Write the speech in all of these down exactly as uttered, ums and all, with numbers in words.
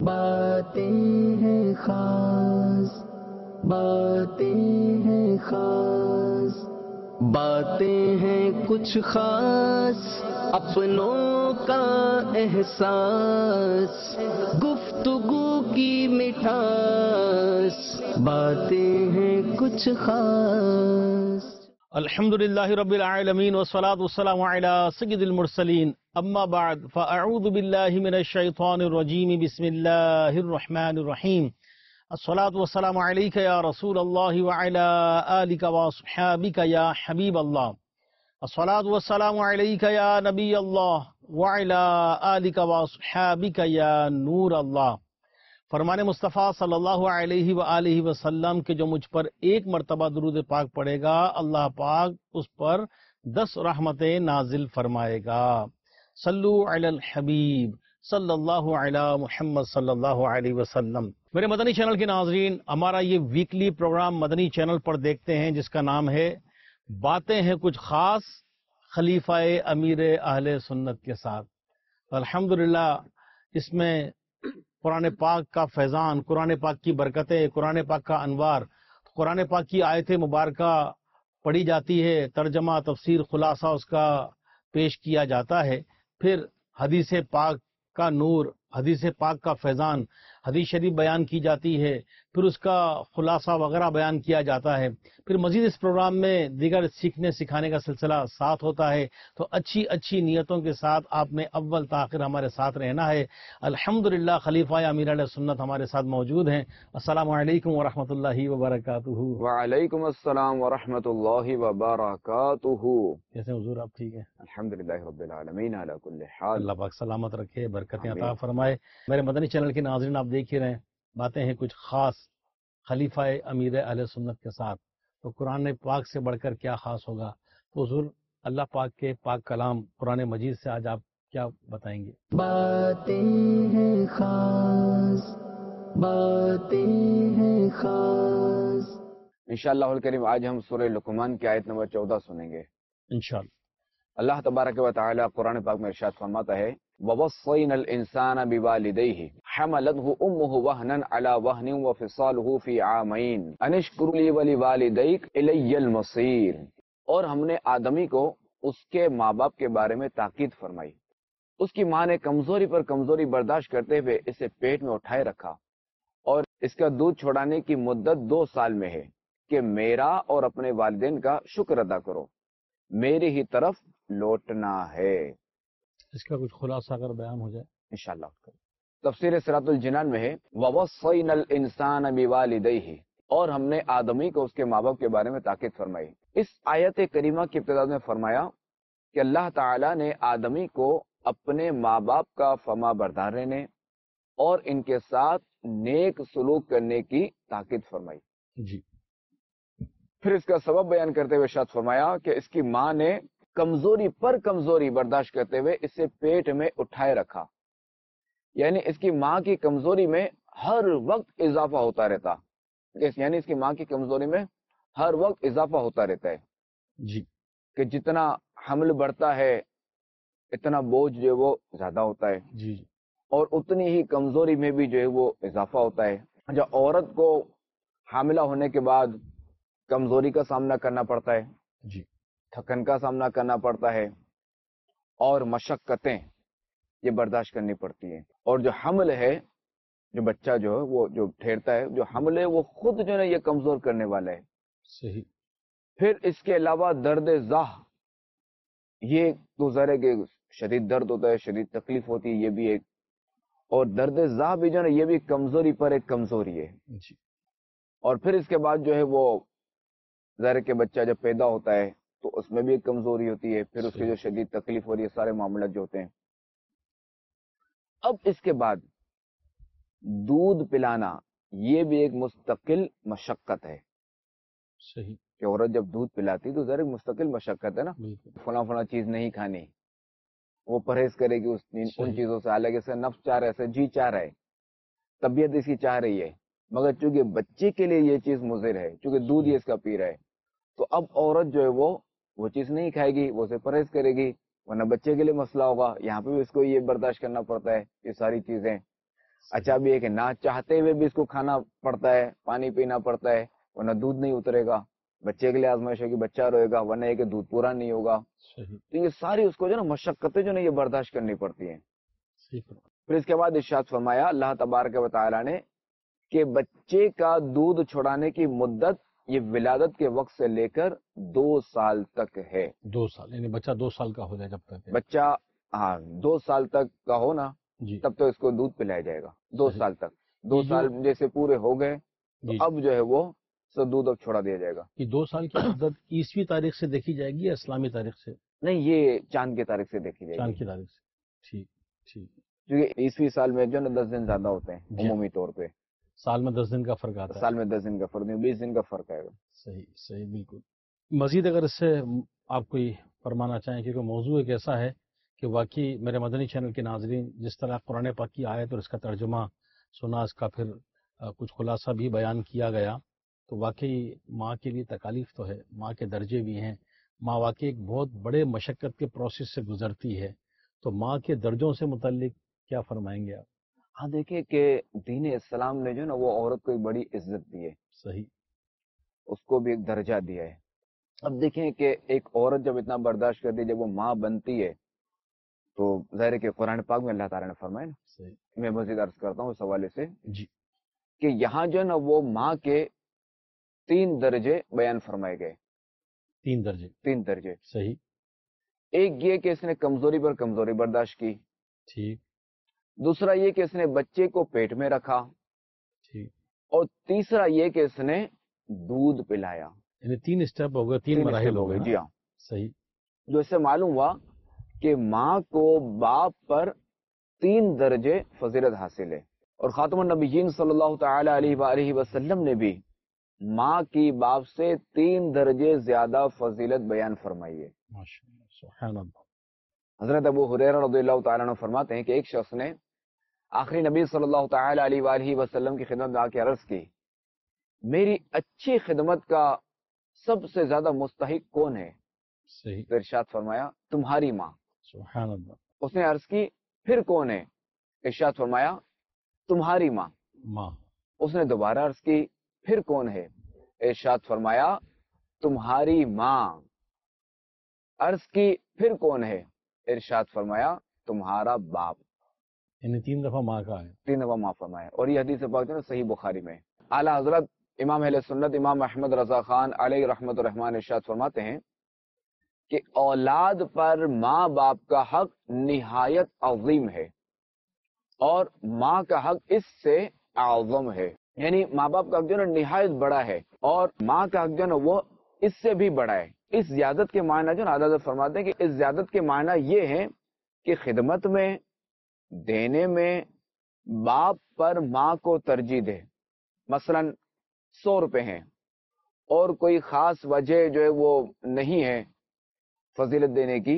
باتیں ہیں خاص، باتیں ہیں خاص، باتیں ہیں کچھ خاص، اپنوں کا احساس، گفتگو کی مٹھاس، باتیں ہیں کچھ خاص۔ الحمد للہ رب العالمین والصلاة والسلام علی سید المرسلین، اما بعد فاعوذ باللہ من الشیطان الرجیم، بسم اللہ الرحمن الرحیم۔ الصلاة والسلام علیک یا رسول اللہ وعلی آلک واصحابک یا حبیب اللہ۔ الصلاة والسلام علیک یا نبی اللہ وعلی آلک واصحابک یا نور اللہ۔ فرمان مصطفیٰ صلی اللہ علیہ وآلہ وسلم کہ جو مجھ پر ایک مرتبہ درود پاک پڑھے گا، اللہ پاک اس پر دس رحمتیں نازل فرمائے گا۔ صلو علی الحبیب صلی اللہ علی محمد صلی اللہ علیہ وسلم۔ میرے مدنی چینل کے ناظرین، ہمارا یہ ویکلی پروگرام مدنی چینل پر دیکھتے ہیں جس کا نام ہے باتیں ہیں کچھ خاص، خلیفہ امیر اہل سنت کے ساتھ۔ الحمدللہ اس میں قرآن پاک کا فیضان، قرآن پاک کی برکتیں، قرآن پاک کا انوار، قرآن پاک کی آیت مبارکہ پڑھی جاتی ہے، ترجمہ، تفسیر، خلاصہ اس کا پیش کیا جاتا ہے، پھر حدیث پاک کا نور، حدیث پاک کا فیضان، حدیث شریف بیان کی جاتی ہے، پھر اس کا خلاصہ وغیرہ بیان کیا جاتا ہے، پھر مزید اس پروگرام میں دیگر سیکھنے سکھانے کا سلسلہ ساتھ ہوتا ہے۔ تو اچھی اچھی نیتوں کے ساتھ آپ نے اول تاخیر ہمارے ساتھ رہنا ہے۔ الحمدللہ خلیفہ امیر علیہ سنت ہمارے ساتھ موجود ہیں۔ السلام علیکم ورحمۃ اللہ وبرکاتہ۔ وعلیکم السلام ورحمۃ اللہ وبرکاتہ۔ کیسے حضور، آپ ٹھیک ہیں؟ الحمدللہ رب العالمین علی کل حال۔ اللہ پاک سلامت رکھے، برکتیں عطا فرمائے۔ میرے مدنی چینل کے ناظرین، آپ دیکھ ہی رہے ہیں باتیں ہیں کچھ خاص، خلیفہ امیر اہل سنت کے ساتھ۔ تو قرآن پاک سے بڑھ کر کیا خاص ہوگا؟ تو حضور اللہ پاک کے پاک کلام قرآن مجید سے آج آپ کیا بتائیں گے؟ باتیں ہیں خاص، باتیں ہیں خاص۔ انشاءاللہ الکریم آج ہم سورہ لقمان کی آیت نمبر چودہ سنیں گے انشاءاللہ۔ اللہ تبارک و تعالی قرآن پاک میں ارشاد فرماتا ہے، وَوَصَّيْنَا الْإِنسَانَ بِوَالِدَيْهِ حَمَلَتْهُ أُمُّهُ وَهْنًا عَلَى وَهْنٍ وَفِصَالُهُ فِي عَامَيْنِ أَنِ اشْكُرْ لِي وَلِوَالِدَيْكَ إِلَيَّ الْمَصِيرُ۔ اور ہم نے آدمی کو اس کے ماں باپ کے بارے میں تاکید فرمائی۔ اس کی ماں نے کمزوری پر کمزوری برداشت کرتے ہوئے اسے پیٹ میں اٹھائے رکھا، اور اس کا دودھ چھوڑانے کی مدت دو سال میں ہے کہ میرا اور اپنے والدین کا شکر ادا کرو، میری ہی طرف لوٹنا ہے۔ اس کا کچھ خلاصہ اگر بیان ہو جائے انشاءاللہ۔ تفسیر صراط الجنان میں ہے، وَوَصَّيْنَا الْإِنسَانَ بِوَالِدَيْهِ، اور ہم نے آدمی کو اس کے ماں باپ کے بارے میں تاکید فرمائی۔ اس آیت کریمہ کی ابتدا میں فرمایا کہ اللہ تعالیٰ نے آدمی کو اپنے ماں باپ کا فرما بردار رہنے اور ان کے ساتھ نیک سلوک کرنے کی تاکید فرمائی۔ جی۔ پھر اس کا سبب بیان کرتے ہوئے ارشاد فرمایا کہ اس کی ماں نے کمزوری پر کمزوری برداشت کرتے ہوئے اسے پیٹ میں اٹھائے رکھا، یعنی اس کی ماں کی کمزوری میں ہر وقت اضافہ ہوتا رہتا، یعنی اس کی ماں کی کمزوری میں ہر وقت اضافہ ہوتا رہتا ہے۔ جی۔ کہ جتنا حمل بڑھتا ہے اتنا بوجھ جو ہے وہ زیادہ ہوتا ہے، جی۔ اور اتنی ہی کمزوری میں بھی جو ہے وہ اضافہ ہوتا ہے۔ جو عورت کو حاملہ ہونے کے بعد کمزوری کا سامنا کرنا پڑتا ہے، جی۔ تھکن کا سامنا کرنا پڑتا ہے، اور مشقتیں یہ برداشت کرنی پڑتی ہیں، اور جو حمل ہے، جو بچہ جو ہے وہ جو ٹھہرتا ہے، جو حمل ہے وہ خود جو ہے یہ کمزور کرنے والا ہے۔ صحیح۔ پھر اس کے علاوہ درد زاہ، یہ تو ظاہر ہے کہ شدید درد ہوتا ہے، شدید تکلیف ہوتی ہے، یہ بھی ایک، اور درد زاہ بھی جو ہے یہ بھی کمزوری پر ایک کمزوری ہے۔ جی۔ اور پھر اس کے بعد جو ہے وہ ظاہر ہے کہ بچہ جب پیدا ہوتا ہے تو اس میں بھی ایک کمزوری ہوتی ہے، پھر اس کی جو شدید تکلیف ہو رہی ہے، سارے معاملات جو ہوتے ہیں۔ اب اس کے بعد دودھ پلانا یہ بھی ایک مستقل مشقت ہے۔ صحیح۔ کہ عورت جب دودھ پلاتی تو ظاہر مستقل مشقت ہے نا، بالکل۔ فلاں فلاں چیز نہیں کھانی، وہ پرہیز کرے گی اس ان چیزوں سے، حالانکہ اسے نفس چاہ رہا ہے، اسے جی چاہ رہا ہے، طبیعت اس کی چاہ رہی ہے، مگر چونکہ بچے کے لیے یہ چیز مضر ہے، چونکہ دودھ یہ اس کا پی رہا ہے، تو اب عورت جو ہے وہ وہ چیز نہیں کھائے گی، وہ اسے پرہیز کرے گی، ورنہ بچے کے لیے مسئلہ ہوگا۔ یہاں پہ بھی اس کو یہ برداشت کرنا پڑتا ہے یہ ساری چیزیں۔ اچھا اب یہ کہ نہ چاہتے ہوئے بھی اس کو کھانا پڑتا ہے، پانی پینا پڑتا ہے، ورنہ دودھ نہیں اترے گا، بچے کے لیے آزمائش ہے کہ بچہ روئے گا، ورنہ یہ کہ دودھ پورا نہیں ہوگا. تو یہ ساری اس کو جو نا مشقتیں جو نا یہ برداشت کرنی پڑتی ہیں. پھر اس کے بعد ارشاد فرمایا اللہ تبارک و تعالیٰ نے کہ بچے کا دودھ چھڑانے کی مدت یہ ولادت کے وقت سے لے کر دو سال تک ہے. دو سال یعنی بچہ دو سال کا ہو جائے جب تک بچہ ہاں دو سال تک کا ہو نا جی تب تو اس کو دودھ پلایا جائے گا. دو سال تک، دو جی سال جیسے پورے ہو گئے جی تو اب جو ہے وہ سب دودھ اب چھوڑا دیا جائے گا. یہ دو سال کی مدت عیسوی تاریخ سے دیکھی جائے گی یا اسلامی تاریخ سے؟ نہیں یہ چاند کی تاریخ سے دیکھی جائے چاند گی، کی تاریخ سے. ٹھیک ٹھیک. کیونکہ عیسوی سال میں جو نا دس دن زیادہ ہوتے ہیں جی. عمومی طور پہ. سال میں دس دن کا فرق آتا ہے. سال میں دس دن کا فرق نہیں، بیس دن کا فرق آئے گا. صحیح صحیح بالکل. مزید اگر اس سے آپ کوئی فرمانا چاہیں، کیونکہ موضوع ایک ایسا ہے کہ واقعی میرے مدنی چینل کے ناظرین جس طرح قرآن پاک کی آیت اور اس کا ترجمہ سنا، اس کا پھر کچھ خلاصہ بھی بیان کیا گیا، تو واقعی ماں کے لیے تکالیف تو ہے، ماں کے درجے بھی ہیں. ماں واقعی ایک بہت بڑے مشقت کے پروسیس سے گزرتی ہے. تو ماں کے درجوں سے متعلق کیا فرمائیں گے آپ؟ ہاں دیکھیں کہ دین اسلام نے جو نا وہ عورت کو ایک بڑی عزت دی ہے. صحیح. اس کو بھی ایک درجہ دیا ہے. اب دیکھیں کہ ایک عورت جب اتنا برداشت کرتی ہے، جب وہ ماں بنتی ہے، تو ظاہر ہے کہ قرآن پاک میں اللہ تعالیٰ نے فرمایا نا. صحیح. میں مزید عرض کرتا ہوں اس حوالے سے جی کہ یہاں جو ہے نا وہ ماں کے تین درجے بیان فرمائے گئے. تین درجے. تین درجے. صحیح. ایک یہ کہ اس نے کمزوری پر کمزوری برداشت کی. ٹھیک. دوسرا یہ کہ اس نے بچے کو پیٹ میں رکھا. ٹھیک. اور تیسرا یہ کہ اس نے دودھ پلایا. یعنی تین اسٹیپ ہو گئے، تین تین مراحل اسٹیپ ہو گئے. جی ہاں. صحیح. جو اس سے معلوم ہوا کہ ماں کو باپ پر تین درجے فضیلت حاصل ہے. اور خاتم النبیین صلی اللہ تعالی علیہ وآلہ وسلم نے بھی ماں کی باپ سے تین درجے زیادہ فضیلت بیان فرمائی ہے. ماشاءاللہ. سبحان اللہ. حضرت ابو ہریرہ رضی اللہ تعالیٰ عنہ فرماتے ہیں کہ ایک شخص نے آخری نبی صلی اللہ تعالی علیہ وآلہ وسلم کی خدمت میں آ کے عرض کی، میری اچھی خدمت کا سب سے زیادہ مستحق کون ہے؟ صحیح. تو ارشاد فرمایا تمہاری ماں. سبحان اللہ. اس نے عرض کی پھر کون ہے؟ ارشاد فرمایا تمہاری ماں. ماں. اس نے دوبارہ عرض کی پھر کون ہے؟ ارشاد فرمایا تمہاری ماں. عرض کی پھر کون ہے؟ ارشاد فرمایا تمہارا باپ. یعنی تین دفعہ ماں کا ہے. تین دفعہ ماں فرمایا. اور یہ حدیث پاک جو ہے صحیح بخاری میں. اعلیٰ حضرت امام اہل سنت امام احمد رضا خان علیہ رحمت الرحمن ارشاد فرماتے ہیں کہ اولاد پر ماں باپ کا حق نہایت عظیم ہے اور ماں کا حق اس سے اعظم ہے. یعنی ماں باپ کا حق جو ہے نہایت بڑا ہے اور ماں کا حق جو ہے وہ اس سے بھی بڑا ہے. اس زیادت کے معنی جو نا فرماتے ہیں کہ اس زیادت کے معنی یہ ہے کہ خدمت میں دینے میں باپ پر ماں کو ترجیح دے. مثلا سو روپے ہیں اور کوئی خاص وجہ جو ہے وہ نہیں ہے فضیلت دینے کی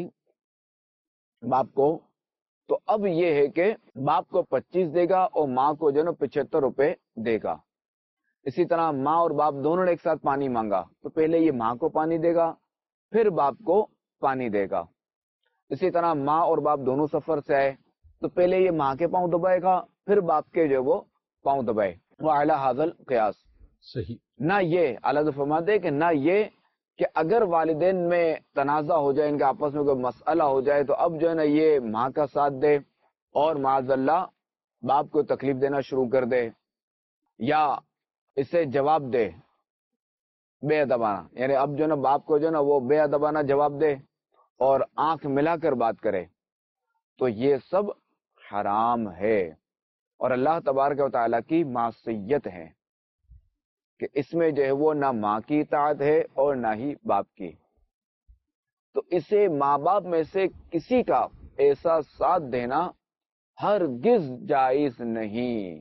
باپ کو، تو اب یہ ہے کہ باپ کو پچیس دے گا اور ماں کو جو ہے نا پچہتر روپے دے گا. اسی طرح ماں اور باپ دونوں نے ایک ساتھ پانی مانگا تو پہلے یہ ماں کو پانی دے گا پھر باپ کو پانی دے گا. اسی طرح ماں اور باپ دونوں سفر سے آئے تو پہلے یہ ماں کے پاؤں دبائے گا پھر باپ کے جو وہ پاؤں دبائے. وہ اعلیٰ حاضل قیاس. صحیح. نہ یہ اعلیٰ فرماتے کہ نہ یہ کہ اگر والدین میں تنازع ہو جائے، ان کے آپس میں کوئی مسئلہ ہو جائے تو اب جو ہے نا یہ ماں کا ساتھ دے اور معاذ اللہ باپ کو تکلیف دینا شروع کر دے یا اسے جواب دے بے ادبانہ. یعنی اب جو ہے نا باپ کو جو ہے نا وہ بے ادبانہ جواب دے اور آنکھ ملا کر بات کرے تو یہ سب حرام ہے اور اللہ تبارک و تعالیٰ کی معصیت ہے کہ اس میں جو ہے وہ نہ ماں کی اطاعت ہے اور نہ ہی باپ کی. تو اسے ماں باپ میں سے کسی کا ایسا ساتھ دینا ہرگز جائز نہیں،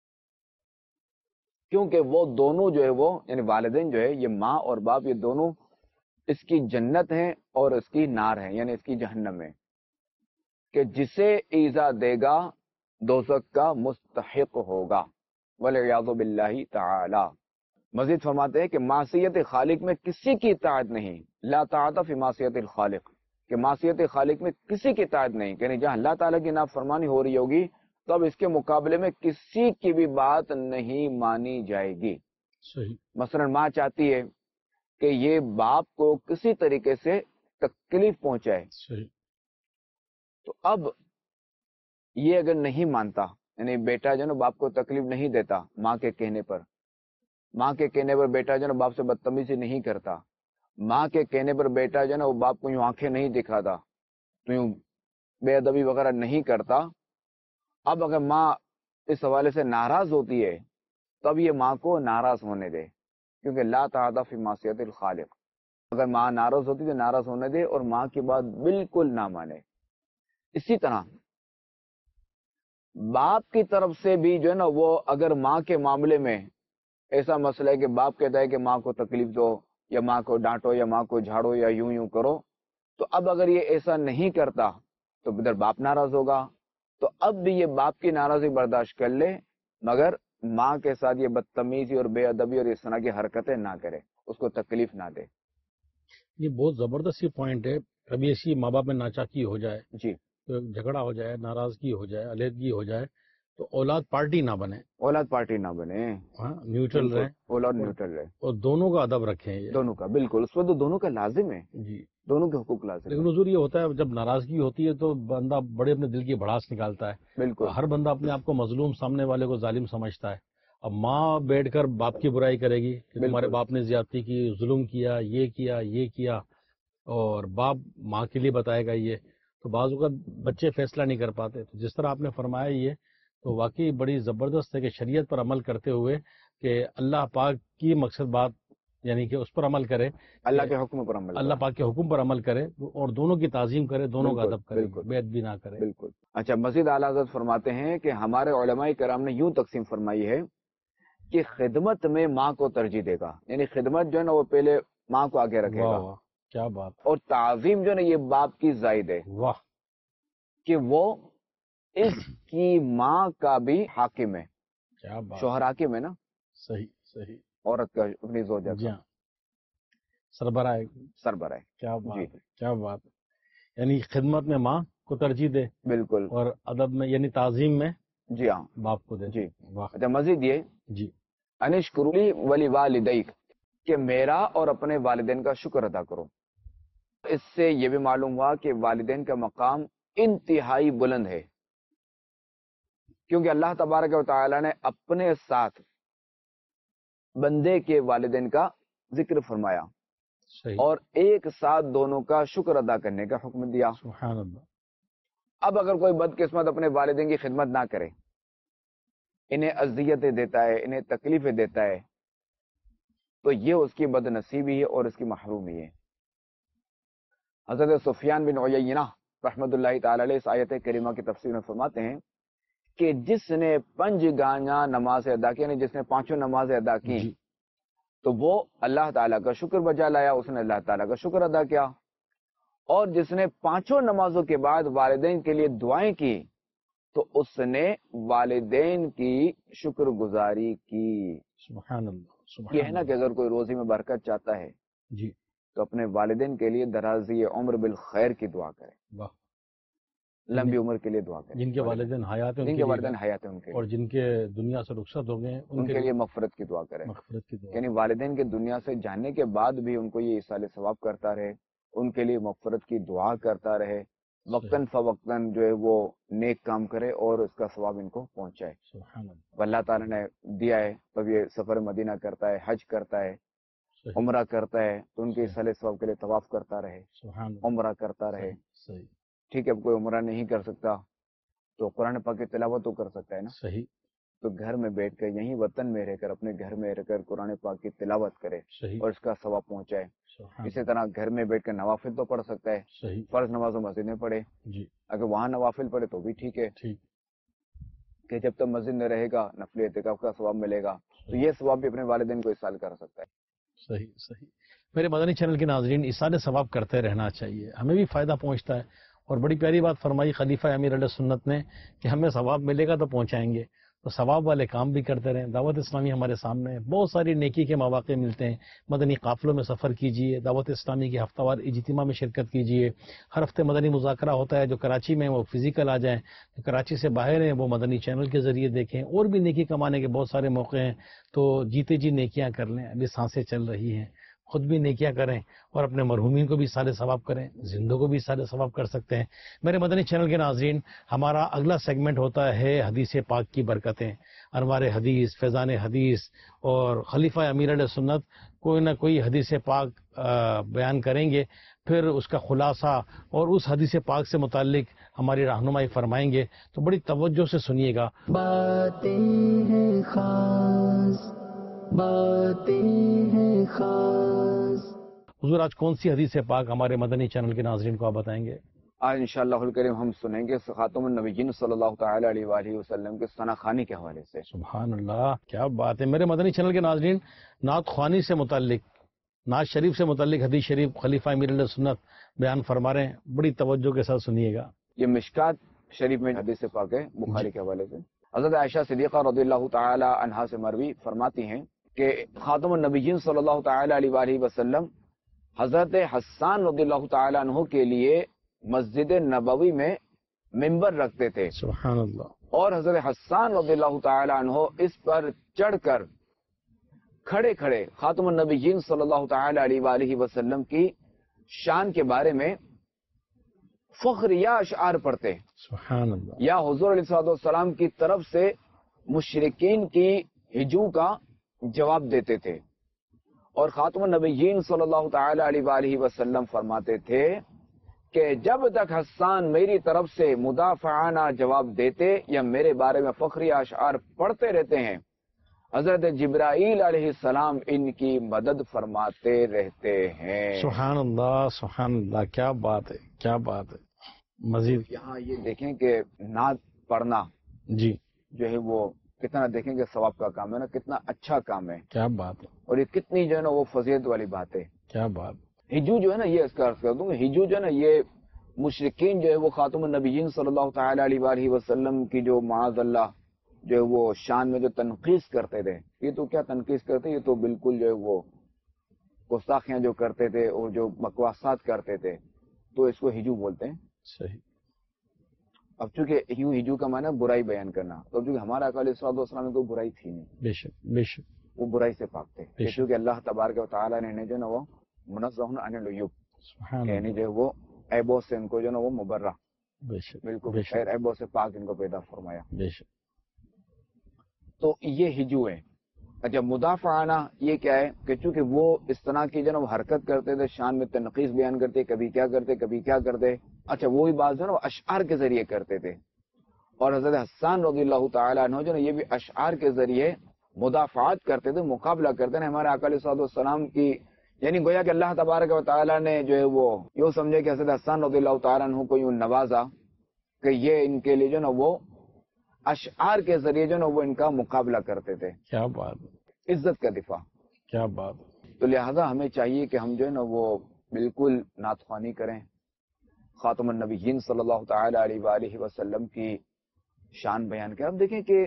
کیونکہ وہ دونوں جو ہے وہ یعنی والدین جو ہے یہ ماں اور باپ یہ دونوں اس کی جنت ہیں اور اس کی نار ہے یعنی اس کی جہنم ہے کہ جسے ایذا دے گا دوزخ کا مستحق ہوگا والعیاذ باللہ تعالی. مزید فرماتے ہیں کہ معصیت خالق میں کسی کی اطاعت نہیں. لا طاعت فی معصیت الخالق، کہ معصیت خالق میں کسی کی اطاعت نہیں، یعنی جہاں اللہ تعالیٰ کی نافرمانی ہو رہی ہوگی تو اب اس کے مقابلے میں کسی کی بھی بات نہیں مانی جائے گی. صحیح. مثلا ماں چاہتی ہے کہ یہ باپ کو کسی طریقے سے تکلیف پہنچائے. صحیح. تو اب یہ اگر نہیں مانتا، یعنی بیٹا جو ہے نا باپ کو تکلیف نہیں دیتا ماں کے کہنے پر، ماں کے کہنے پر بیٹا جو ہے نا باپ سے بدتمیزی نہیں کرتا، ماں کے کہنے پر بیٹا جو ہے نا وہ باپ کو یوں آنکھیں نہیں دکھاتا، تو یوں بے ادبی وغیرہ نہیں کرتا، اب اگر ماں اس حوالے سے ناراض ہوتی ہے تب یہ ماں کو ناراض ہونے دے، کیونکہ لا تعاطف فی معصیت الخالق. اگر ماں ناراض ہوتی تو ناراض ہونے دے اور ماں کی بات بالکل نہ مانے. اسی طرح باپ کی طرف سے بھی جو ہے نا وہ اگر ماں کے معاملے میں ایسا مسئلہ ہے کہ باپ کہتا ہے کہ ماں کو تکلیف دو یا ماں کو ڈانٹو یا ماں کو جھاڑو یا یوں یوں کرو، تو اب اگر یہ ایسا نہیں کرتا تو ادھر باپ ناراض ہوگا. تو اب بھی یہ باپ کی ناراضی برداشت کر لے، مگر ماں کے ساتھ یہ بدتمیزی اور بے ادبی اور اس طرح کی حرکتیں نہ کرے، اس کو تکلیف نہ دے. یہ بہت زبردست یہ پوائنٹ ہے. کبھی ایسی ماں باپ میں ناچاکی ہو جائے، جی جھگڑا ہو جائے، ناراضگی ہو جائے، علیحدگی ہو جائے، تو اولاد پارٹی نہ بنے، اولاد پارٹی نہ بنے، ہاں نیوٹرل رہیں، اولاد نیوٹرل رہے، اور دونوں کا ادب رکھیں. یہ دونوں کا بالکل، اس وقت تو دونوں کا لازم ہے، جی. دونوں کے حقوق لازم لیکن ہے. حضور یہ ہوتا ہے جب ناراضگی ہوتی ہے تو بندہ بڑے اپنے دل کی بھڑاس نکالتا ہے. بالکل ہر بندہ اپنے آپ کو مظلوم، سامنے والے کو ظالم سمجھتا ہے. اب ماں بیٹھ کر باپ کی برائی کرے گی کہ تمہارے باپ نے زیادتی کی، ظلم کیا، یہ کیا یہ کیا، اور باپ ماں کے لیے بتائے گا یہ، تو بعض اوقات بچے فیصلہ نہیں کر پاتے. تو جس طرح آپ نے فرمایا یہ تو واقعی بڑی زبردست ہے کہ شریعت پر عمل کرتے ہوئے کہ اللہ پاک کی مقصد بات یعنی کہ اس پر عمل کرے، اللہ کے حکم پر عمل اللہ پاک کے حکم پر عمل کرے اور دونوں کی تعظیم کرے، دونوں کا ادب کرے، بالکل بے ادبی نہ کرے. بالکل. اچھا، مزید اعلیٰ حضرت فرماتے ہیں کہ ہمارے علماء کرام نے یوں تقسیم فرمائی ہے کہ خدمت میں ماں کو ترجیح دے گا، یعنی خدمت جو ہے نا وہ پہلے ماں کو آگے رکھے گا، واہ کیا بات. اور تعظیم جو ہے نا یہ باپ کی زائد ہے، واہ کہ وہ اس کی ماں کا بھی حاکم ہے. کیا بات. شوہر حاکم ہے نا، صحیح صحیح. عورت کا اپنی زوجہ جی کا ہاں، سربراہ. سربراہ ہے. کیا جی بات کیا بات. یعنی خدمت میں ماں کو ترجیح دے بالکل. اور ادب میں یعنی تعظیم میں جی ہاں باپ کو دے. جی. واہ. اچھا، مزید یہ جی. انشکرلی ولی والدیک، کہ میرا اور اپنے والدین کا شکر ادا کرو. اس سے یہ بھی معلوم ہوا کہ والدین کا مقام انتہائی بلند ہے، کیونکہ اللہ تبارک و تعالی نے اپنے ساتھ بندے کے والدین کا ذکر فرمایا صحیح. اور ایک ساتھ دونوں کا شکر ادا کرنے کا حکم دیا. سبحان اللہ. اب اگر کوئی بدقسمت اپنے والدین کی خدمت نہ کرے، انہیں اذیتیں دیتا ہے، انہیں تکلیفیں دیتا ہے، تو یہ اس کی بد نصیبی ہے اور اس کی محرومی ہے. حضرت سفیان بن عیینہ رحمۃ اللہ تعالی علیہ اس آیت کریمہ کی تفسیر میں فرماتے ہیں کہ جس نے پنج گانا نماز ادا کی، یعنی جس نے پانچوں نمازیں ادا کی، جی. تو وہ اللہ تعالیٰ کا شکر بجا لایا، اس نے اللہ تعالیٰ کا شکر ادا کیا. اور جس نے پانچوں نمازوں کے بعد والدین کے لیے دعائیں کی تو اس نے والدین کی شکر گزاری کی. سبحان اللہ. سبحان یہ ہے نا کہ اگر کوئی روزی میں برکت چاہتا ہے جی. تو اپنے والدین کے لیے درازی عمر بالخیر کی دعا کرے، واہ. لمبی عمر کے لیے دعا کرے. جن کے والدین حیات ہیں جن ان کے کے والدین لیے، حیات ہیں ان کے اور لیے جن کے دنیا سے رخصت ہو گئے ان کے لیے مغفرت کی دعا کرے. مغفرت کی دعا. یعنی والدین کے دنیا سے جانے کے بعد بھی ان کو یہ ایصال ثواب کرتا رہے، ان کے لیے مغفرت کی دعا کرتا رہے، وقتاً فوقتاً جو ہے وہ نیک کام کرے اور اس کا ثواب ان کو پہنچائے. سبحان اللہ. اللہ تعالیٰ نے دیا ہے تب یہ سفر مدینہ کرتا ہے، حج کرتا ہے، صحیح. عمرہ کرتا ہے، تو ان کے صحیح. ایصال ثواب کے لیے طواف کرتا رہے، سبحان اللہ. عمرہ کرتا رہے. صحیح صحیح ٹھیک ہے، اب کوئی عمرہ نہیں کر سکتا تو قرآن پاک کی تلاوت تو کر سکتا ہے نا. صحیح. تو گھر میں بیٹھ کر، یہیں وطن میں رہ کر، اپنے گھر میں رہ کر قرآن پاک کی تلاوت کرے صحیح. اور اس کا ثواب پہنچائے. سبحان اسی اللہ. طرح گھر میں بیٹھ کر نوافل تو پڑھ سکتا ہے، صحیح. فرض نمازوں مسجد میں پڑھے، جی. اگر وہاں نوافل پڑھے تو بھی ٹھیک ہے، ٹھیک. کہ جب تک مسجد میں رہے گا نفل اعتکاف کا ثواب ملے گا. تو یہ ثواب بھی اپنے والدین کو اصال کر سکتا ہے. صحیح صحیح. میرے مدنی چینل کے ناظرین، ایصال ثواب کرتے رہنا چاہیے، ہمیں بھی فائدہ پہنچتا ہے. اور بڑی پیاری بات فرمائی خلیفہ امیر علیہ سنت نے کہ ہمیں ثواب ملے گا تو پہنچائیں گے. تو ثواب والے کام بھی کرتے رہیں. دعوت اسلامی ہمارے سامنے ہے, بہت ساری نیکی کے مواقع ملتے ہیں. مدنی قافلوں میں سفر کیجیے, دعوت اسلامی کی ہفتہ وار اجتماع میں شرکت کیجیے. ہر ہفتے مدنی مذاکرہ ہوتا ہے, جو کراچی میں وہ فزیکل آ جائیں, جو کراچی سے باہر ہیں وہ مدنی چینل کے ذریعے دیکھیں. اور بھی نیکی کمانے کے بہت سارے موقع ہیں, تو جیتے جی نیکیاں کر لیں. ابھی سانسیں چل رہی ہیں, خود بھی نیکیاں کریں اور اپنے مرحومین کو بھی سارے ثواب کریں, زندوں کو بھی سارے ثواب کر سکتے ہیں. میرے مدنی چینل کے ناظرین, ہمارا اگلا سیگمنٹ ہوتا ہے حدیث پاک کی برکتیں. انوار حدیث, فیضان حدیث اور خلیفہ امیر علیہ سنت کوئی نہ کوئی حدیث پاک بیان کریں گے. پھر اس کا خلاصہ اور اس حدیث پاک سے متعلق ہماری رہنمائی فرمائیں گے, تو بڑی توجہ سے سنیے گا. باتیں ہیں خاص, باتیں ہیں خاص. حضور آج کون سی حدیث پاک ہمارے مدنی چینل کے ناظرین کو آپ بتائیں گے؟ آج انشاءاللہ الکریم ہم سنیں گے خاتم النبیین صلی اللہ تعالی علیہ وآلہ وسلم کے ثنا خوانی کے حوالے سے. سبحان اللہ, کیا بات ہے. میرے مدنی چینل کے ناظرین, نعت خوانی سے متعلق, نعت شریف سے متعلق حدیث شریف خلیفہ امیر علیہ سنت بیان فرما رہے ہیں. بڑی توجہ کے ساتھ سنیے گا. یہ مشکات شریف میں حدیث پاک ہے, بخاری کے حوالے سے. حضرت عائشہ صدیقہ رضی اللہ تعالی عنہا سے مروی فرماتی ہیں کہ خاتم النبیین صلی اللہ تعالی علیہ وآلہ وسلم حضرت حسان رضی اللہ تعالی عنہ کے لیے مسجد نبوی میں منبر رکھتے تھے. سبحان اللہ. اور حضرت حسان رضی اللہ تعالی عنہ اس پر چڑھ کر کھڑے کھڑے خاتم النبیین صلی اللہ تعالی علیہ وآلہ وسلم کی شان کے بارے میں فخر یا اشعار پڑھتے. سبحان اللہ. یا حضور علیہ السلام کی طرف سے مشرکین کی ہجوم کا جواب دیتے تھے. اور خاتم النبیین صلی اللہ تعالی علیہ وآلہ وسلم فرماتے تھے کہ جب تک حسان میری طرف سے مدافعانہ جواب دیتے یا میرے بارے میں فخری اشعار پڑھتے رہتے ہیں, حضرت جبرائیل علیہ السلام ان کی مدد فرماتے رہتے ہیں. سبحان اللہ, سبحان اللہ, کیا بات ہے, کیا بات ہے. مزید یہاں یہ دیکھیں کہ نعت پڑھنا جی جو ہے وہ کتنا دیکھیں کہ ثواب کا کام ہے نا, کتنا اچھا کام ہے. کیا بات ہے. اور یہ کتنی جو ہے نا وہ فضیلت والی بات ہے. کیا بات. ہجو جو ہے نا, یہ اس کا عرض کر دوں, ہجو جو ہے نا یہ مشرکین جو ہے وہ خاتم النبیین صلی اللہ تعالی علیہ وآلہ وسلم کی جو معاذ اللہ جو ہے وہ شان میں جو تنقیص کرتے تھے, یہ تو کیا تنقیص کرتے, یہ تو بالکل جو ہے وہ گستاخیاں جو کرتے تھے اور جو بکواسات کرتے تھے, تو اس کو ہجو بولتے ہیں. صحیح. اب چونکہ یوں ہجو کا معنی برائی بیان کرنا, تو چونکہ ہمارا آقا علیہ الصلوۃ والسلام میں کوئی برائی تھی نہیں, بے شک بے شک, وہ برائی سے پاک تھے. کیونکہ اللہ تبارک و تعالیٰ نے جو نا وہ منزہ عن العیوب, یعنی جو وہ عیبوں سے ان کو جو نا وہ مبرہ, بالکل خیر عیبوں سے پاک ان کو پیدا فرمایا. بے شک. تو یہ ہجو ہے. اچھا, مدافعانہ یہ کیا ہے کہ چونکہ وہ اس طرح کی جو نا وہ حرکت کرتے تھے, شان میں تنقیص بیان کرتے, کبھی کیا کرتے کبھی کیا کرتے. اچھا, وہی بات جو ہے نا وہ اشعار کے ذریعے کرتے تھے. اور حضرت حسان رضی اللہ تعالیٰ عنہ جو نا یہ بھی اشعار کے ذریعے مدافعات کرتے تھے, مقابلہ کرتے ہیں ہمارے آقا علیہ السلام کی. یعنی گویا کہ اللہ تبارک و تعالیٰ نے جو ہے وہ یوں سمجھے کہ حضرت حسان رضی اللہ تعالیٰ عنہ کو یوں نوازا کہ یہ ان کے لیے جو نا وہ اشعار کے ذریعے جو نا وہ ان کا مقابلہ کرتے تھے. کیا بات. عزت کا دفاع. کیا بات. تو لہذا ہمیں چاہیے کہ ہم جو ہے نا وہ بالکل نعت خوانی کریں, خاتم النبیین صلی اللہ تعالی علیہ وآلہ وسلم کی شان بیان کریں. اب دیکھیں کہ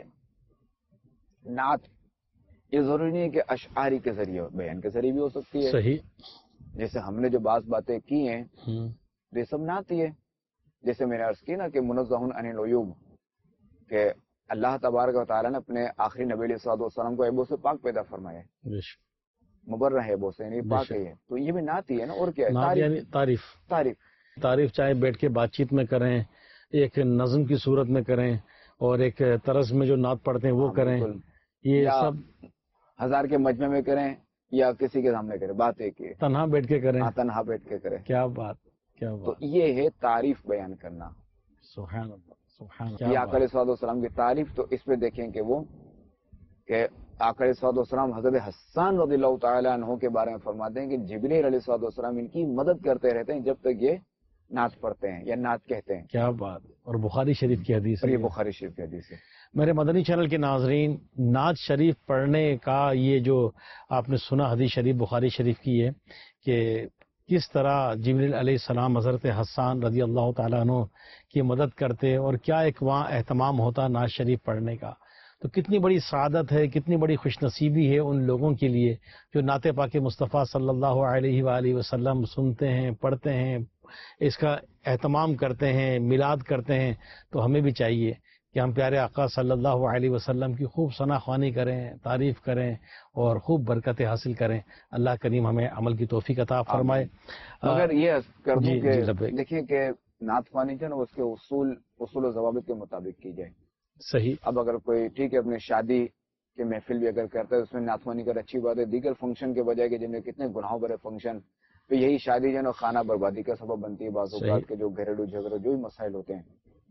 نعت یہ ضروری نہیں ہے کہ اشعاری کے ذریعے, بیان کے ذریعے بھی ہو سکتی ہے. صحیح. جیسے ہم نے جو بعض باتیں کی ہیں یہ سب نعت ہی ہے. جیسے میں نے عرض کی نا کہ منزہ عن العیوب, کہ اللہ تبارک و تعالیٰ نے اپنے آخری نبی علیہ الصلوۃ والسلام کو عیبوں سے پاک پیدا فرمایا ہے, مبرہ ہے عیبوں سے, یعنی پاک ہے. تو یہ بھی نعت ہی ہے نا. اور کیا ہے, یعنی تعریف. تعریف تعریف چاہے بیٹھ کے بات چیت میں کریں, ایک نظم کی صورت میں کریں, اور ایک طرز میں جو نعت پڑھتے ہیں وہ کریں, یہ سب ہزار کے مجمع میں کریں یا کسی کے سامنے کریں, بات ایک ہے, تنہا بیٹھ کے کریں, تنہا بیٹھ کے کریں. کیا بات, کیا بات. تو یہ ہے تعریف بیان کرنا. سبحان اللہ, سبحان اللہ. یہ آقا علیہ الصلوۃ والسلام کی تعریف. تو اس پہ دیکھیں کہ وہ کہ آقا علیہ الصلوۃ والسلام حضرت حسان رضی اللہ تعالیٰ عنہ کے بارے میں فرماتے ہیں کہ جبریل علیہ الصلوۃ والسلام ان کی مدد کرتے رہتے ہیں جب تک یہ نعت پڑھتے ہیں یا نعت کہتے ہیں. کیا بات. اور بخاری شریف کی حدیث ہے, یہ بخاری شریف کی حدیث ہے. میرے مدنی چینل کے ناظرین, نعت شریف پڑھنے کا یہ جو آپ نے سنا حدیث شریف بخاری شریف کی ہے کہ کس طرح جبریل علیہ السلام حضرت حسان رضی اللہ تعالیٰ عنہ کی مدد کرتے, اور کیا ایک وہاں اہتمام ہوتا نعت شریف پڑھنے کا. تو کتنی بڑی سعادت ہے، کتنی بڑی خوش نصیبی ہے ان لوگوں کے لیے جو نعت پاک مصطفیٰ صلی اللہ علیہ وآلہ وسلم سنتے ہیں، پڑھتے ہیں، اس کا اہتمام کرتے ہیں، میلاد کرتے ہیں۔ تو ہمیں بھی چاہیے کہ ہم پیارے آقا صلی اللہ علیہ وسلم کی خوب ثنا خوانی کریں، تعریف کریں اور خوب برکتیں حاصل کریں۔ اللہ کریم ہمیں عمل کی توفیق عطا فرمائے۔ مگر یہ کر دوں جی کہ جی لبیک۔ دیکھیں کہ نعت خوانی جو ہے نا اس کے اصول اصول و ضوابط کے مطابق کی جائے۔ صحیح۔ اب اگر کوئی ٹھیک ہے اپنی شادی کے محفل بھی اگر کرتا ہے اس میں نعت خوانی کر اچھی بات ہے، دیگر فنکشن کے بجائے کہ جن میں کتنے گناہوں بھرے فنکشن، تو یہی شادی جو ہے نا خانہ بربادی کا سبب بنتی ہے، بعض اوقات کے جو گھریلو جھگڑے جو بھی مسائل ہوتے ہیں،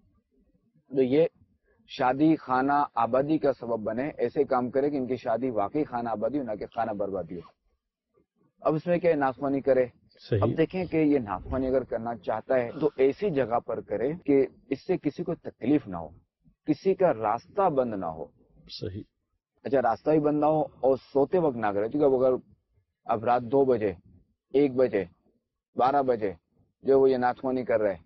تو یہ شادی خانہ آبادی کا سبب بنے، ایسے کام کرے کہ ان کی شادی واقعی خانہ آبادی ہو نہ کہ خانہ بربادی ہو۔ اب اس میں کیا نعت خوانی کرے؟ اب دیکھیں کہ یہ نعت خوانی اگر کرنا چاہتا ہے تو ایسی جگہ پر کرے کہ اس سے کسی کو تکلیف نہ ہو، کسی کا راستہ بند نہ ہو۔ صحیح۔ اچھا راستہ ہی بند نہ ہو اور سوتے وقت نہ کرے، کیونکہ اگر اب رات دو بجے ایک بجے بارہ بجے جو وہ یہ نعت خوانی کر رہے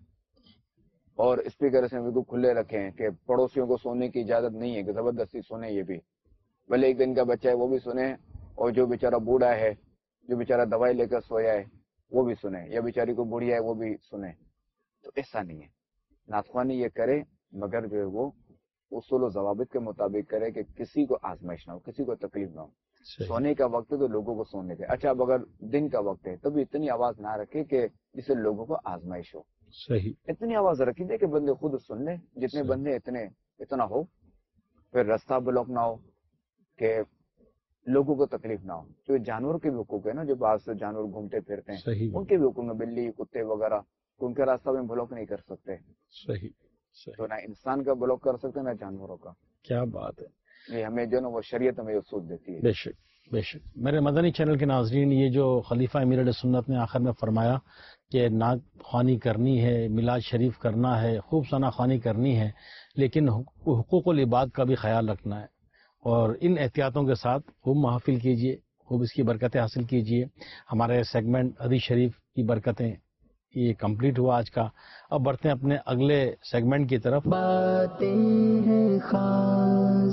اور اسپیکر سے بالکل کھلے رکھے ہیں کہ پڑوسیوں کو سونے کی اجازت نہیں ہے کہ زبردستی سونے، یہ بھی بھلے ایک دن کا بچہ ہے وہ بھی سنے، اور جو بیچارہ بوڑھا ہے جو بیچارہ دوائی لے کر سویا ہے وہ بھی سنے، یا بیچاری کو بڑھیا ہے وہ بھی سنے۔ تو ایسا نہیں ہے، نعت خوانی یہ کرے مگر جو ہے وہ اصول و ضوابط کے مطابق کرے کہ کسی کو آزمائش نہ ہو، کسی کو تکلیف نہ ہو۔ سونے کا وقت ہے تو لوگوں کو سونے دے۔ اچھا اب اگر دن کا وقت ہے تو بھی اتنی آواز نہ رکھے کہ جس سے لوگوں کو آزمائش ہو۔ صحیح۔ اتنی آواز رکھی دے کہ بندے خود سن لیں، جتنے بندے اتنے اتنا ہو، پھر راستہ بلاک نہ ہو کہ لوگوں کو تکلیف نہ ہو۔ جو جانور کے بھی حقوق ہے نا، جو بعض سے جانور گھومتے پھرتے ہیں ان کے بھی حقوق ہیں، بلی کتے وغیرہ، ان کے راستہ میں بلاک نہیں کر سکتے۔ صحیح۔ تو نہ انسان کا بلاک کر سکتے نہ جانوروں کا۔ کیا بات ہے، یہ ہمیں جو نا وہ شریعت ہمیں اصول دیتی ہے۔ بے شک بے شک۔ میرے مدنی چینل کے ناظرین، یہ جو خلیفہ امیر علیہ سنت نے آخر میں فرمایا کہ نعت خوانی کرنی ہے، میلاد شریف کرنا ہے، خوب ثنا خوانی کرنی ہے، لیکن حقوق العباد کا بھی خیال رکھنا ہے، اور ان احتیاطوں کے ساتھ خوب محفل کیجیے، خوب اس کی برکتیں حاصل کیجیے۔ ہمارے سیگمنٹ حدیث شریف کی برکتیں یہ کمپلیٹ ہوا آج کا۔ اب بڑھتے ہیں اپنے اگلے سیگمنٹ کی طرف۔ باتیں ہیں خاص،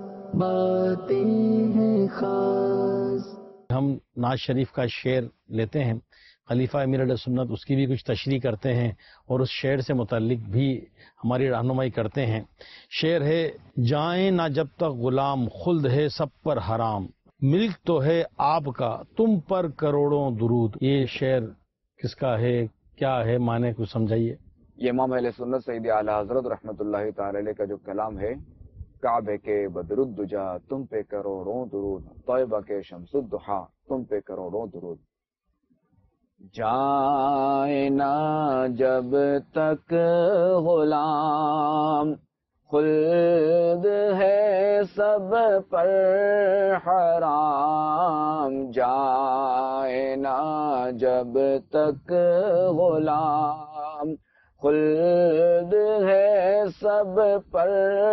باتیں ہیں خاص۔ ہم نعت شریف کا شعر لیتے ہیں، خلیفہ امیر علیہ سنت اس کی بھی کچھ تشریح کرتے ہیں اور اس شعر سے متعلق بھی ہماری رہنمائی کرتے ہیں۔ شعر ہے: جائیں نہ جب تک غلام، خلد ہے سب پر حرام، ملک تو ہے آپ کا تم پر کروڑوں درود۔ یہ شعر کس کا ہے، کیا ہے، معنی کو سمجھائیے۔ یہ امام اہل سنت سید اعلی حضرت رحمۃ اللہ تعالی علیہ کا جو کلام ہے: کعبے کے بدر الدجا تم پہ کروڑوں درود، طیبہ کے شمس الضحا تم پہ کروڑوں درود۔ جائیں نہ جب تک غلام، خلد ہے سب پر حرام، جائیں نہ جب تک غلام، خلد ہے سب پر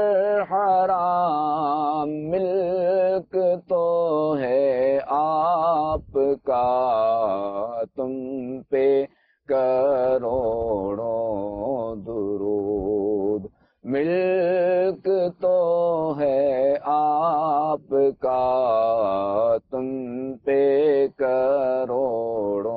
حرام، ملک تو ہے آپ کا تم پہ کروڑوں درود، ملک تو ہے آپ کا تم پہ کروڑوں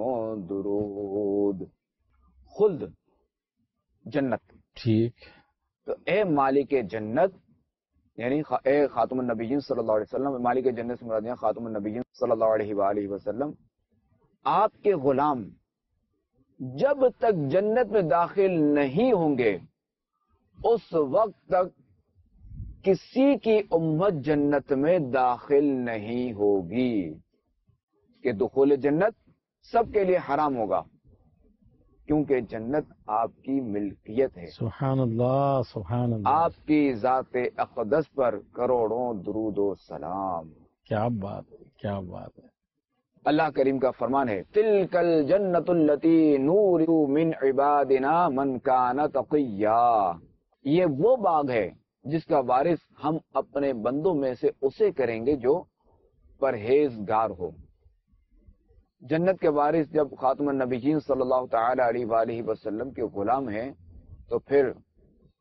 درود۔ خلد جنت، ٹھیک۔ تو اے مالک جنت، یعنی اے خاتم النبیین صلی اللہ علیہ وسلم، مالک جنت سے مراد ہے خاتم النبیین صلی اللہ علیہ وآلہ وسلم، آپ کے غلام جب تک جنت میں داخل نہیں ہوں گے اس وقت تک کسی کی امت جنت میں داخل نہیں ہوگی، کہ دخول جنت سب کے لیے حرام ہوگا، کیونکہ جنت آپ کی ملکیت ہے۔ سبحان اللہ، سبحان اللہ، آپ کی ذات اقدس پر کروڑوں درود و سلام۔ کیا بات ہے، کیا بات ہے۔ اللہ کریم کا فرمان ہے: تلک الجنت التی نورث من عبادنا من کان تقیا، یہ وہ باغ ہے جس کا وارث ہم اپنے بندوں میں سے اسے کریں گے جو پرہیزگار ہو۔ جنت کے وارث جب خاتم النبیین صلی اللہ تعالی علیہ وآلہ وسلم کے غلام ہیں تو پھر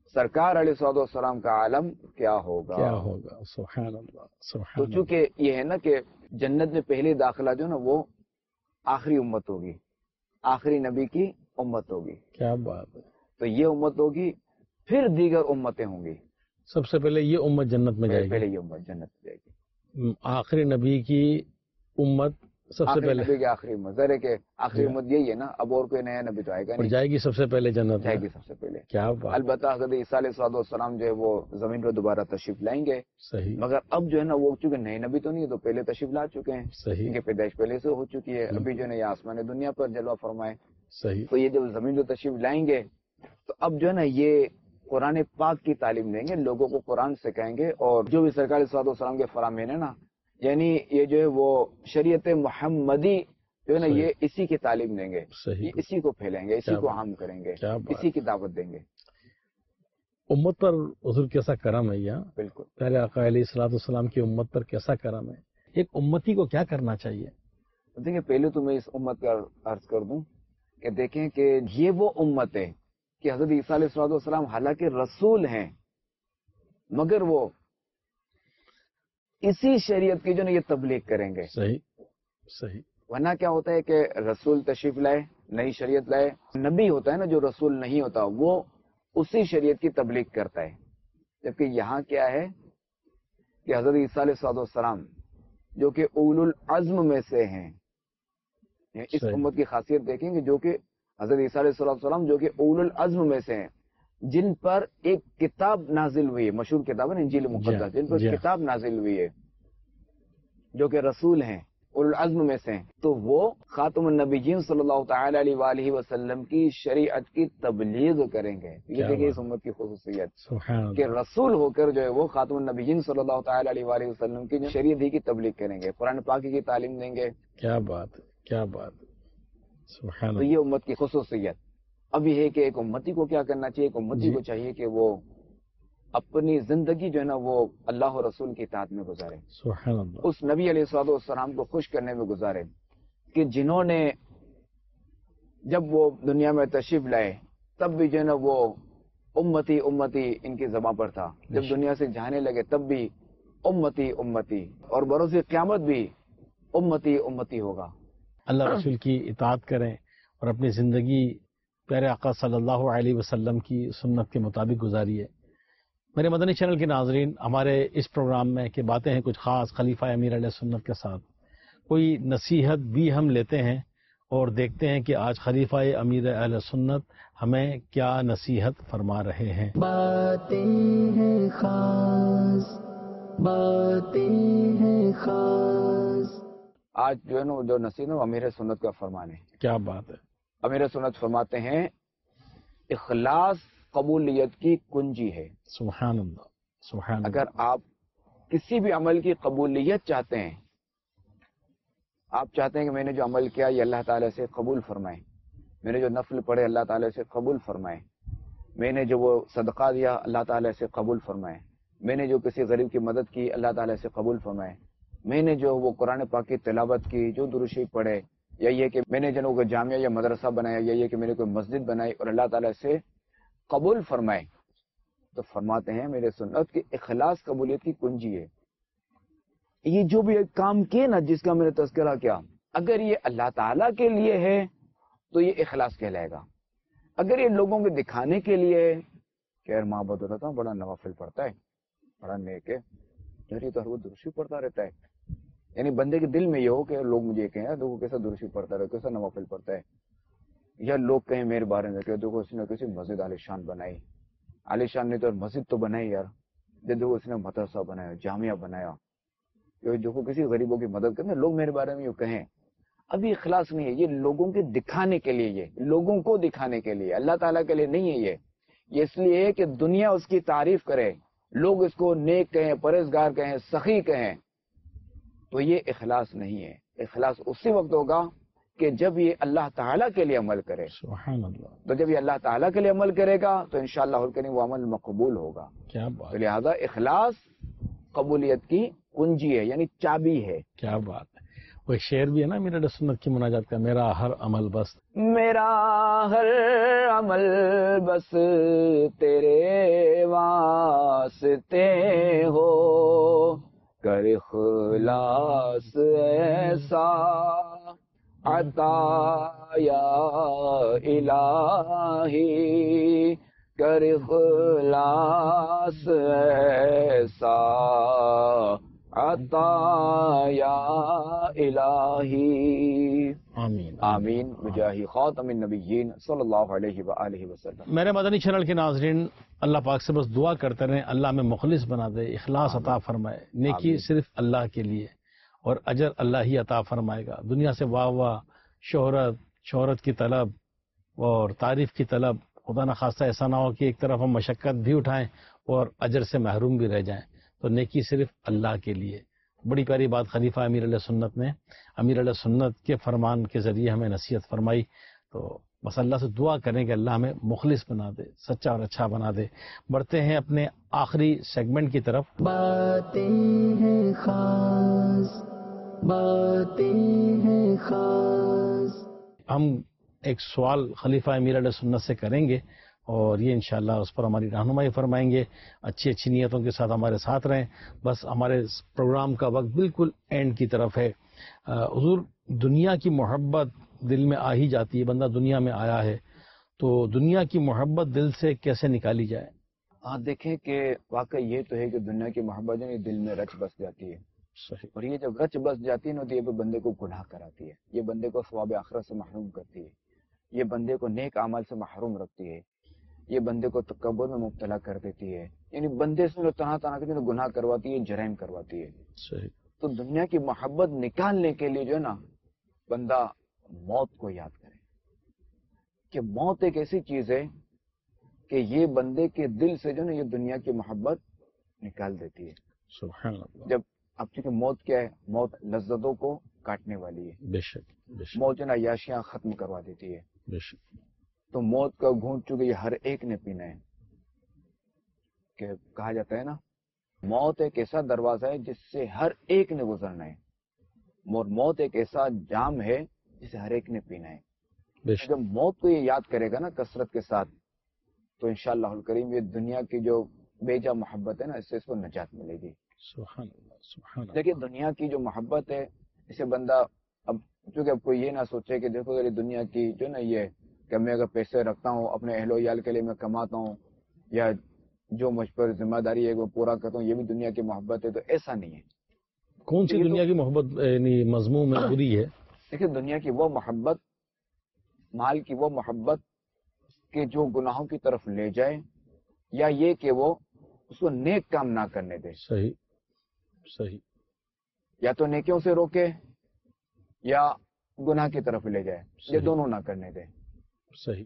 سرکار علیہ الصلوۃ والسلام کا عالم کیا ہوگا کیا ہوگا. سبحان اللہ سبحان تو اللہ. چونکہ یہ ہے نا کہ جنت میں پہلی داخلہ جو نا وہ آخری امت ہوگی، آخری نبی کی امت ہوگی. کیا بات ہے. تو یہ امت ہوگی، پھر دیگر امتیں ہوں گی. سب سے پہلے یہ امت جنت میں جائے پہلے گی. یہ امت جنت میں جائے گی. آخری نبی کی امت سب سے آخری پہلے نبی کی آخری امت، ظاہر ہے کہ آخری امت یہی ہے نا، اب اور کوئی نیا نبی تو آئے گا اور نہیں. جائے گی سب سے پہلے جنت جائے میں. گی سب سے پہلے. کیا بات. البتہ حضرت عیسیٰ علیہ الصلوۃ والسلام جو ہے وہ زمین پر دوبارہ تشریف لائیں گے، صحیح مگر اب جو ہے نا وہ چونکہ نئے نبی تو نہیں ہے تو پہلے تشریف لا چکے ہیں، صحیح ان کی پیدائش پہلے سے ہو چکی ہے. ابھی جو ہے نا یہ آسمان دنیا پر جلوہ فرمائے، صحیح. تو یہ جب زمین پر تشریف لائیں گے تو اب جو ہے نا یہ قرآن پاک کی تعلیم دیں گے، لوگوں کو قرآن سکھائیں گے. اور جو بھی سرکار صلی اللہ علیہ وسلم کے فرامین ہے نا، یعنی یہ جو ہے وہ شریعت محمدی جو ہے نا یہ اسی کی تعلیم دیں گے، صحیح. یہ اسی کو پھیلیں گے، اسی کو عام کریں گے، کیا بات. اسی کی دعوت دیں گے. امت پر حضور کیسا کرم ہے یہاں. بالکل. پہلے آقا علیہ الصلوۃ والسلام کی امت پر کیسا کرم ہے. ایک امتی کو کیا کرنا چاہیے. دیکھیں پہلے تو میں اس امت کا عرض کر دوں کہ دیکھیں کہ یہ وہ امت ہے کہ حضرت عیسیٰ علیہ الصلوۃ والسلام حالانکہ رسول ہیں، مگر وہ اسی شریعت کی جو نا یہ تبلیغ کریں گے. صحیح صحیح. ورنہ کیا ہوتا ہے کہ رسول تشریف لائے، نئی شریعت لائے. نبی ہوتا ہے نا جو رسول نہیں ہوتا، وہ اسی شریعت کی تبلیغ کرتا ہے. جبکہ یہاں کیا ہے کہ حضرت عیسیٰ علیہ الصلوۃ والسلام جو کہ اولو العزم میں سے ہیں، اس صحیح. امت کی خاصیت دیکھیں گے جو کہ حضرت عیسیٰ علیہ الصلوۃ والسلام جو کہ اولو العزم میں سے ہیں، جن پر ایک کتاب نازل ہوئی ہے، مشہور کتاب ہے انجیل مقدس، جن پر جی. کتاب نازل ہوئی ہے، جو کہ رسول ہیں، اولو العزم میں سے ہیں، تو وہ خاتم النبیین صلی اللہ تعالی علیہ وآلہ وسلم کی شریعت کی تبلیغ کریں گے. یہ دیکھیں اس امت کی خصوصیت سبحان کہ اللہ. رسول ہو کر جو ہے وہ خاتم النبیین صلی اللہ تعالی علیہ وآلہ وسلم کی شریعت ہی کی تبلیغ کریں گے، قرآن پاک کی تعلیم دیں گے. کیا بات ہے کیا بات ہے. سبحان تو اللہ. یہ امت کی خصوصیت. اب یہ ہے کہ ایک امتی کو کیا کرنا چاہیے. ایک امتی جی. کو چاہیے کہ وہ اپنی زندگی جو ہے نا وہ اللہ و رسول کی اطاعت میں گزارے، سبحان اللہ. اس نبی علیہ الصلوۃ والسلام کو خوش کرنے میں گزارے کہ جنہوں نے جب وہ دنیا میں تشریف لائے تب بھی جو ہے نا وہ امتی امتی ان کی زبان پر تھا، جب دنیا سے جانے لگے تب بھی امتی امتی، اور بروز قیامت بھی امتی امتی ہوگا. اللہ رسول کی اطاعت کریں اور اپنی زندگی پیارے آقا صلی اللہ علیہ وسلم کی سنت کے مطابق گزاریے. میرے مدنی چینل کے ناظرین، ہمارے اس پروگرام میں کہ باتیں ہیں کچھ خاص خلیفہ امیر علیہ سنت کے ساتھ کوئی نصیحت بھی ہم لیتے ہیں اور دیکھتے ہیں کہ آج خلیفہ امیر اہل سنت ہمیں کیا نصیحت فرما رہے ہیں. باتیں ہیں خاص، باتیں ہیں خاص. آج جو ہے نا جو نصیحت ہے وہ امیر سنت کا فرمان ہے. کیا بات ہے. امیر سنت فرماتے ہیں اخلاص قبولیت کی کنجی ہے. سبحان اللہ سبحان اللہ. اگر آپ کسی بھی عمل کی قبولیت چاہتے ہیں، آپ چاہتے ہیں کہ میں نے جو عمل کیا یہ اللہ تعالیٰ سے قبول فرمائے، میں نے جو نفل پڑھے اللہ تعالیٰ سے قبول فرمائے، میں نے جو وہ صدقہ دیا اللہ تعالیٰ سے قبول فرمائے، میں نے جو کسی غریب کی مدد کی اللہ تعالیٰ سے قبول فرمائے، میں نے جو وہ قرآن پاک کی تلاوت کی، جو درود شریف پڑھے، یا یہ کہ میں نے جنوں کو جامعہ یا مدرسہ بنایا، یا یہ کہ میں نے کوئی مسجد بنائی اور اللہ تعالیٰ سے قبول فرمائے، تو فرماتے ہیں میرے سنت کہ اخلاص قبولیت کی کنجی ہے. یہ جو بھی ایک کام کیے نا جس کا میں نے تذکرہ کیا، اگر یہ اللہ تعالیٰ کے لیے ہے تو یہ اخلاص کہلائے گا. اگر یہ لوگوں کے دکھانے کے لیے ہے کہ یار ماں بد ہوتا بڑا نوافل پڑھتا ہے، بڑا نیک ہے، یہ تو ہر وہ درشی پڑھتا رہتا ہے، یعنی بندے کے دل میں یہ ہو کہ لوگ مجھے کہیں دیکھو کیسا درشی پڑھتا رہتا ہے، کیسا نوافل پڑھتا ہے، یا لوگ کہیں میرے بارے میں کہ دیکھو اس نے کسی مسجد عالیشان بنائی، عالیشان نہیں تو مسجد تو بنائی یار، دیکھو اس نے مدرسہ بنایا، جامعہ بنایا، دیکھو کسی غریبوں کی مدد کرنا، لوگ میرے بارے میں یوں کہیں. ابھی اخلاص نہیں ہے، یہ لوگوں کے دکھانے کے لیے، یہ لوگوں کو دکھانے کے لیے، اللہ تعالیٰ کے لیے نہیں ہے. یہ یہ اس لیے ہے کہ دنیا اس کی تعریف کرے، لوگ اس کو نیک کہیں، پرہیزگار کہیں، سخی کہیں، تو یہ اخلاص نہیں ہے. اخلاص اسی وقت ہوگا کہ جب یہ اللہ تعالیٰ کے لیے عمل کرے. سبحان اللہ. تو جب یہ اللہ تعالیٰ کے لیے عمل کرے گا تو انشاءاللہ الکریم وہ عمل مقبول ہوگا. کیا بات. تو لہذا اخلاص قبولیت کی کنجی ہے، یعنی چابی ہے. کیا بات ہے. کوئی شعر بھی ہے نا امیر اہل سنت کی مناجات کا، میرا ہر عمل بس میرا ہر عمل بس تیرے واسطے ہو، کر اخلاص ایسا عطا یا الہی، کر اخلاص ایسا عطا یا الہی، آمین آمین بجاہ خاتم النبیین صلی اللہ علیہ وآلہ وسلم۔ میرے مدنی چینل کے ناظرین، اللہ پاک سے بس دعا کرتے رہیں اللہ ہمیں مخلص بنا دے، اخلاص عطا فرمائے، نیکی صرف اللہ کے لیے اور اجر اللہ ہی عطا فرمائے گا۔ دنیا سے واہ واہ، شہرت شہرت کی طلب اور تعریف کی طلب، خدا نہ خواستہ ایسا نہ ہو کہ ایک طرف ہم مشقت بھی اٹھائیں اور اجر سے محروم بھی رہ جائیں، تو نیکی صرف اللہ کے لیے۔ بڑی پیاری بات خلیفہ امیر علیہ سنت نے امیر علیہ سنت کے فرمان کے ذریعے ہمیں نصیحت فرمائی، تو بس اللہ سے دعا کریں کہ اللہ ہمیں مخلص بنا دے، سچا اور اچھا بنا دے۔ بڑھتے ہیں اپنے آخری سیگمنٹ کی طرف۔ باتیں ہیں خاص، باتیں ہیں خاص۔ ہم ایک سوال خلیفہ امیر علیہ سنت سے کریں گے اور یہ انشاءاللہ اس پر ہماری رہنمائی فرمائیں گے۔ اچھی اچھی نیتوں کے ساتھ ہمارے ساتھ رہیں۔ بس ہمارے پروگرام کا وقت بالکل اینڈ کی طرف ہے۔ حضور، دنیا کی محبت دل میں آ ہی جاتی ہے، بندہ دنیا میں آیا ہے تو دنیا کی محبت دل سے کیسے نکالی جائے؟ آپ دیکھیں کہ واقعی یہ تو ہے کہ دنیا کی محبت جو ہے دل میں رچ بس جاتی ہے، صحیح۔ اور یہ جب رچ بس جاتی ہے نا تو یہ بندے کو گناہ کراتی ہے، یہ بندے کو ثواب آخرت سے محروم کرتی ہے، یہ بندے کو نیک اعمال سے محروم رکھتی ہے، یہ بندے کو تکبر میں مبتلا کر دیتی ہے، یعنی بندے سے طرح طرح کے گناہ کرواتی ہے، جرائم کرواتی ہے۔ صحیح۔ تو دنیا کی محبت نکالنے کے لیے جو ہے نا بندہ موت کو یاد کرے کہ موت ایک ایسی چیز ہے کہ یہ بندے کے دل سے جو ہے نا یہ دنیا کی محبت نکال دیتی ہے۔ سبحان اللہ۔ جب اب چونکہ موت کیا ہے، موت لذتوں کو کاٹنے والی ہے، بے شک بے شک موت جو ہے نا عیاشیاں ختم کروا دیتی ہے، بے شک۔ تو موت کا گھونٹ چونکہ یہ ہر ایک نے پینا ہے، کہ کہا جاتا ہے نا موت ایک ایسا دروازہ ہے جس سے ہر ایک نے گزرنا ہے، اور موت ایک ایسا جام ہے جسے ہر ایک نے پینا ہے۔ بے شک۔ جب موت کو یہ یاد کرے گا نا کثرت کے ساتھ تو انشاءاللہ الکریم یہ دنیا کی جو بے جا محبت ہے نا اس سے اس کو نجات ملے گی۔ سبحان اللہ سبحان اللہ۔ دیکھیے دنیا کی جو محبت ہے اسے بندہ اب چونکہ اب کوئی یہ نہ سوچے کہ دیکھو اگر دنیا کی جو نا یہ کہ میں اگر پیسے رکھتا ہوں اپنے اہل و عیال کے لیے میں کماتا ہوں یا جو مجھ پر ذمہ داری ہے وہ پورا کرتا ہوں یہ بھی دنیا کی محبت ہے، تو ایسا نہیں ہے۔ کون سی دنیا کی محبت یعنی مضمون میں بری ہے؟ دیکھیے دنیا کی وہ محبت، مال کی وہ محبت کہ جو گناہوں کی طرف لے جائے، یا یہ کہ وہ اس کو نیک کام نہ کرنے دے۔ صحیح صحیح۔ یا تو نیکیوں سے روکے یا گناہ کی طرف لے جائے، یہ دونوں نہ کرنے دے۔ صحیح۔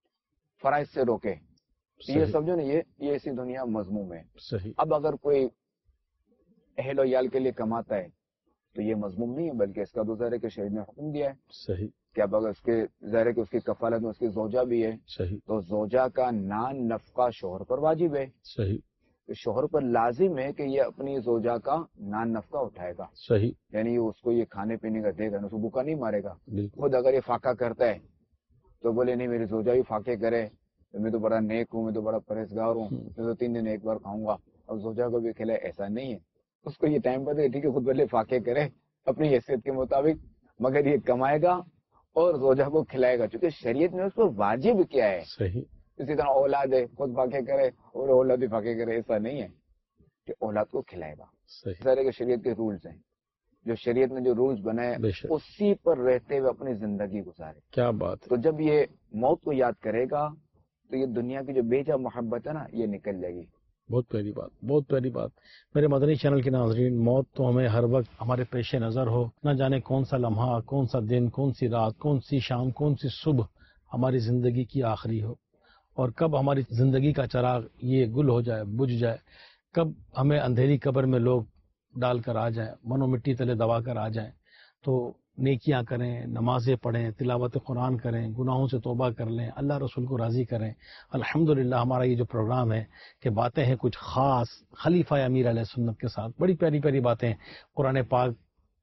فرائض سے روکے، یہ صحیح۔ سمجھو نا یہ یہ ایسی دنیا مذموم ہے۔ صحیح۔ اب اگر کوئی اہل و عیال کے لیے کماتا ہے تو یہ مذموم نہیں ہے، بلکہ اس کا تو ظاہر ہے کہ شریعت نے حکم دیا ہے صحیح۔ کہ اب اگر اس کے ظاہر ہے کہ اس کی کفالت میں اس کی زوجہ بھی ہے صحیح۔ تو زوجہ کا نان نفقہ شوہر پر واجب ہے، صحیح۔ شوہر پر لازم ہے کہ یہ اپنی زوجہ کا نان نفقہ اٹھائے گا، صحیح۔ یعنی اس کو یہ کھانے پینے کا دے گا، اس کو بھوکا نہیں مارے گا۔ بالکل۔ خود اگر یہ فاقہ کرتا ہے تو بولے نہیں میری زوجہ بھی فاقے کرے، میں تو بڑا نیک ہوں، میں تو بڑا پرہیزگار ہوں، میں تو تین دن ایک بار کھاؤں گا اور زوجہ کو بھی کھلائے، ایسا نہیں ہے۔ اس کو یہ ٹائم پر دے ٹھیک ہے، خود بھلے فاقے کرے اپنی حیثیت کے مطابق، مگر یہ کمائے گا اور زوجہ کو کھلائے گا، چونکہ شریعت میں اس کو واجب کیا ہے۔ صحیح۔ اسی طرح اولاد ہے، خود فاقے کرے اور اولاد بھی فاقے کرے، ایسا نہیں ہے کہ اولاد کو کھلائے گا۔ صحیح۔ سارے کے شریعت کے رولز ہیں، جو شریعت نے جو رولز بنائے بے شک۔ اسی پر رہتے ہوئے اپنی زندگی گزارے۔ کیا بات ہے۔ تو جب یہ موت کو یاد کرے گا تو یہ دنیا کی جو بے جا محبت ہے نا یہ نکل جائے گی۔ بہت پیاری بات، بہت پیاری بات۔ میرے مدنی چینل کے ناظرین، موت تو ہمیں ہر وقت ہمارے پیش نظر ہو، نہ جانے کون سا لمحہ، کون سا دن، کون سی رات، کون سی شام، کون سی صبح ہماری زندگی کی آخری ہو، اور کب ہماری زندگی کا چراغ یہ گل ہو جائے، بجھ جائے، کب ہمیں اندھیری قبر میں لوگ ڈال کر آ جائیں، منو مٹی تلے دبا کر آ جائیں، تو نیکیاں کریں، نمازیں پڑھیں، تلاوت قرآن کریں، گناہوں سے توبہ کر لیں، اللہ رسول کو راضی کریں۔ الحمدللہ ہمارا یہ جو پروگرام ہے کہ باتیں ہیں کچھ خاص خلیفہ امیر علیہ سنت کے ساتھ، بڑی پیاری پیاری باتیں قرآن پاک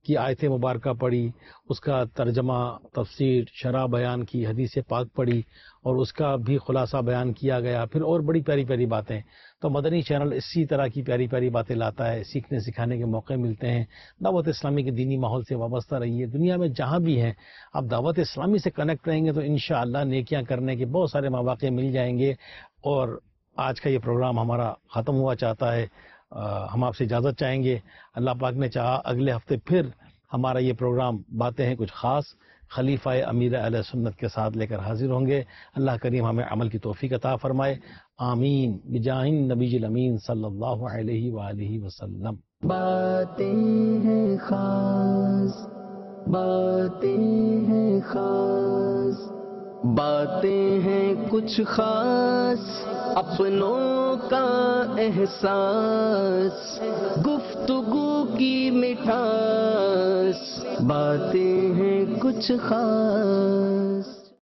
کی آیت مبارکہ پڑھی، اس کا ترجمہ، تفسیر، شرح بیان کی، حدیث پاک پڑھی اور اس کا بھی خلاصہ بیان کیا گیا، پھر اور بڑی پیاری پیاری باتیں. تو مدنی چینل اسی طرح کی پیاری پیاری باتیں لاتا ہے، سیکھنے سکھانے کے موقع ملتے ہیں. دعوت اسلامی کے دینی ماحول سے وابستہ رہیے، دنیا میں جہاں بھی ہیں آپ دعوت اسلامی سے کنیکٹ رہیں گے تو انشاءاللہ نیکیاں کرنے کے بہت سارے مواقع مل جائیں گے. اور آج کا یہ پروگرام ہمارا ختم ہوا چاہتا ہے، ہم آپ سے اجازت چاہیں گے. اللہ پاک نے چاہا اگلے ہفتے پھر ہمارا یہ پروگرام باتیں ہیں کچھ خاص خلیفہ امیر اہل سنت کے ساتھ لے کر حاضر ہوں گے. اللہ کریم ہمیں عمل کی توفیق عطا فرمائے. آمین بجاہ النبی الامین صلی اللہ علیہ وآلہ وسلم. باتیں ہیں خاص، باتیں ہیں خاص، باتیں ہیں کچھ خاص، اپنوں کا احساس، گفتگو کی مٹھاس، باتیں ہیں کچھ خاص.